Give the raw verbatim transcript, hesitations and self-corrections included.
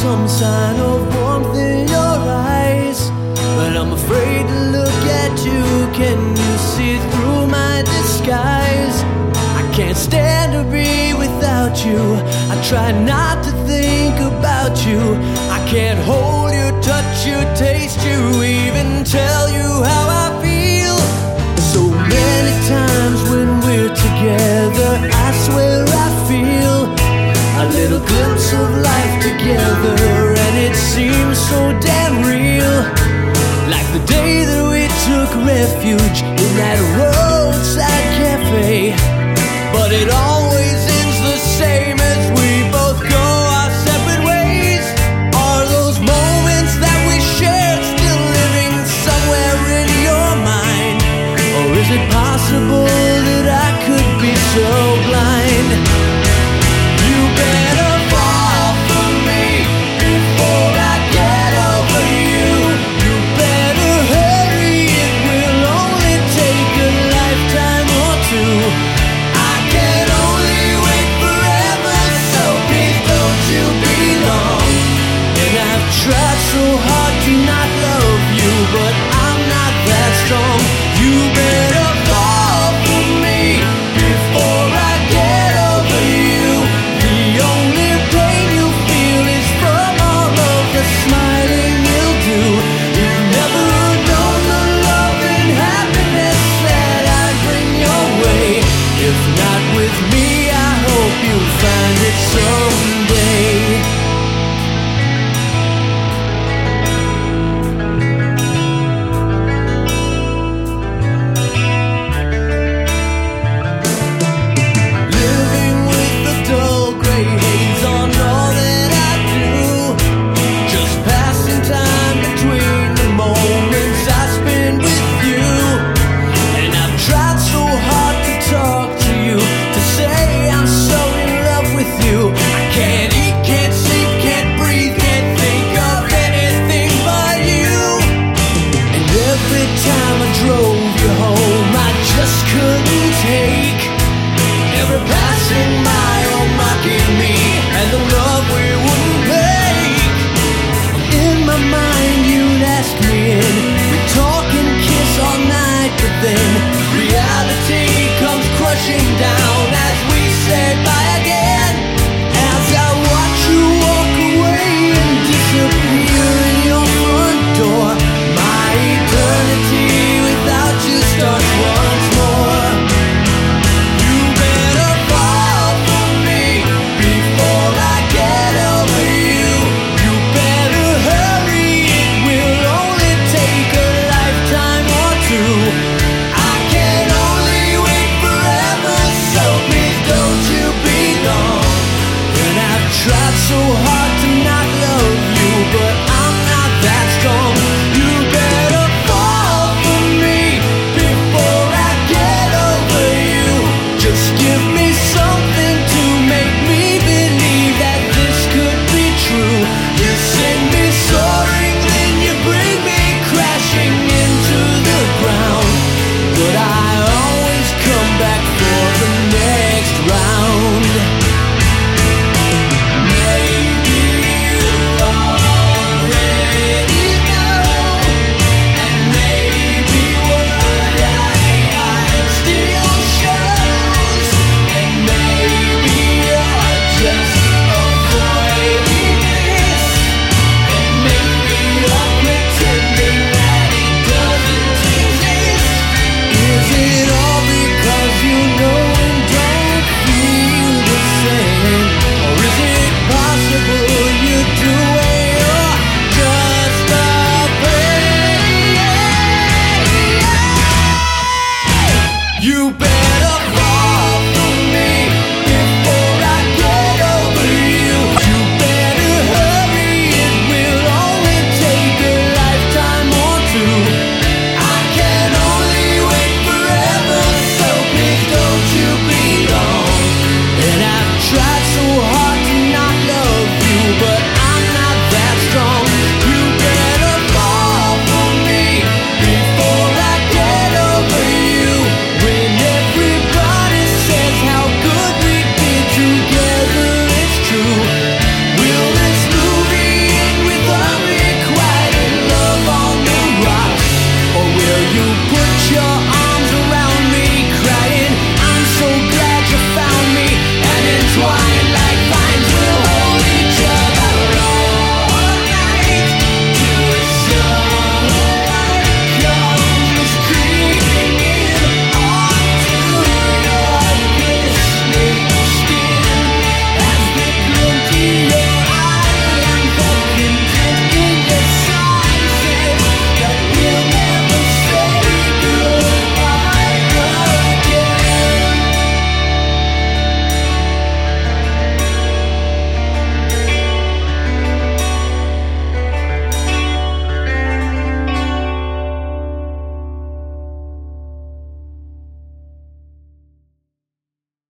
some sign of warmth in your eyes, but I'm afraid to look at you. Can you see through my disguise? I can't stand to be without you. I try not to think about you. I can't hold you, touch you, taste you, even tell you how I feel. So many times when we're together, I swear I feel a little glimpse of life together, and it seems so damn real. Like the day that we took refuge in that roadside cafe, but it always ends the same as we both go our separate ways. Are those moments that we shared still living somewhere in your mind? Or is it possible that I could be so blind? You better fall for me before I get over you. You better hurry, it will only take a lifetime or two. I can only wait forever, so please don't you be long. And I've tried so hard to not love you, but I'm not that strong.